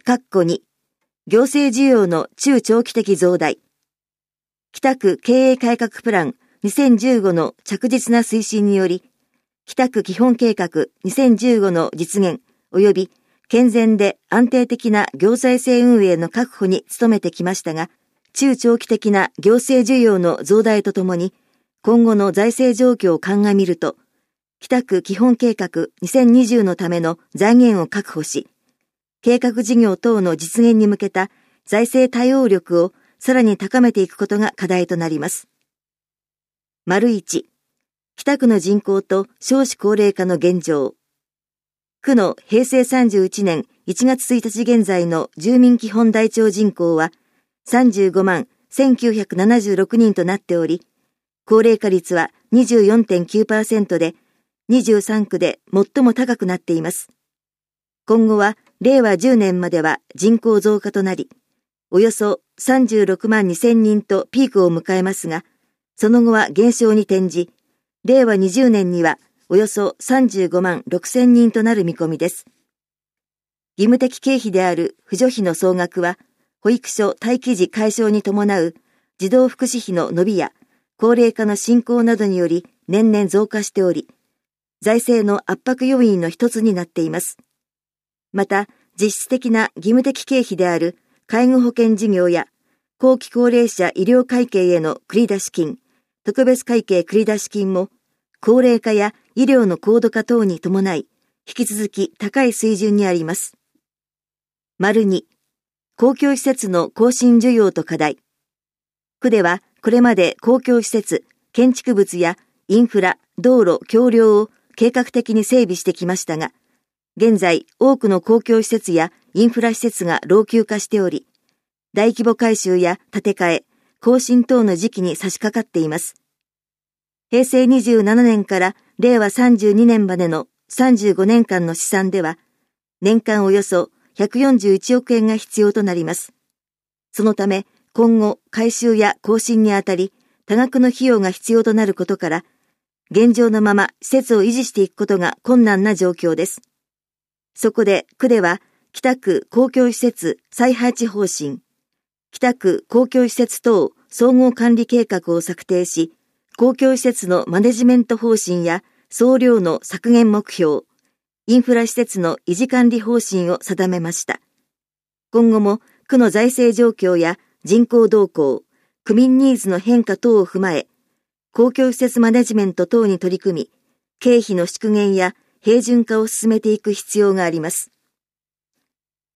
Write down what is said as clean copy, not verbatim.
2、行政需要の中長期的増大。北区経営改革プラン2015の着実な推進により、北区基本計画2015の実現及び健全で安定的な行財政運営の確保に努めてきましたが、中長期的な行政需要の増大とともに、今後の財政状況を鑑みると、北区基本計画2020のための財源を確保し、計画事業等の実現に向けた財政対応力をさらに高めていくことが課題となります。1、北区の人口と少子高齢化の現状。区の平成31年1月1日現在の住民基本台帳人口は35万1976人となっており、高齢化率は 24.9% で、23区で最も高くなっています。今後は令和10年までは人口増加となり、およそ36万2000人とピークを迎えますが、その後は減少に転じ、令和20年にはおよそ35万6000人となる見込みです。義務的経費である扶助費の総額は、保育所待機児解消に伴う児童福祉費の伸びや高齢化の進行などにより年々増加しており、財政の圧迫要因の一つになっています。また、実質的な義務的経費である介護保険事業や後期高齢者医療会計への繰出金、特別会計繰出金も高齢化や医療の高度化等に伴い、引き続き高い水準にあります。2、公共施設の更新需要と課題。区ではこれまで公共施設、建築物やインフラ、道路、橋梁を計画的に整備してきましたが、現在多くの公共施設やインフラ施設が老朽化しており、大規模改修や建て替え、更新等の時期に差し掛かっています。平成27年から令和32年までの35年間の試算では、年間およそ141億円が必要となります。そのため、今後改修や更新にあたり、多額の費用が必要となることから、現状のまま施設を維持していくことが困難な状況です。そこで区では、北区公共施設再配置方針、北区公共施設等総合管理計画を策定し、公共施設のマネジメント方針や総量の削減目標、インフラ施設の維持管理方針を定めました。今後も区の財政状況や人口動向、区民ニーズの変化等を踏まえ、公共施設マネジメント等に取り組み、経費の縮減や平準化を進めていく必要があります。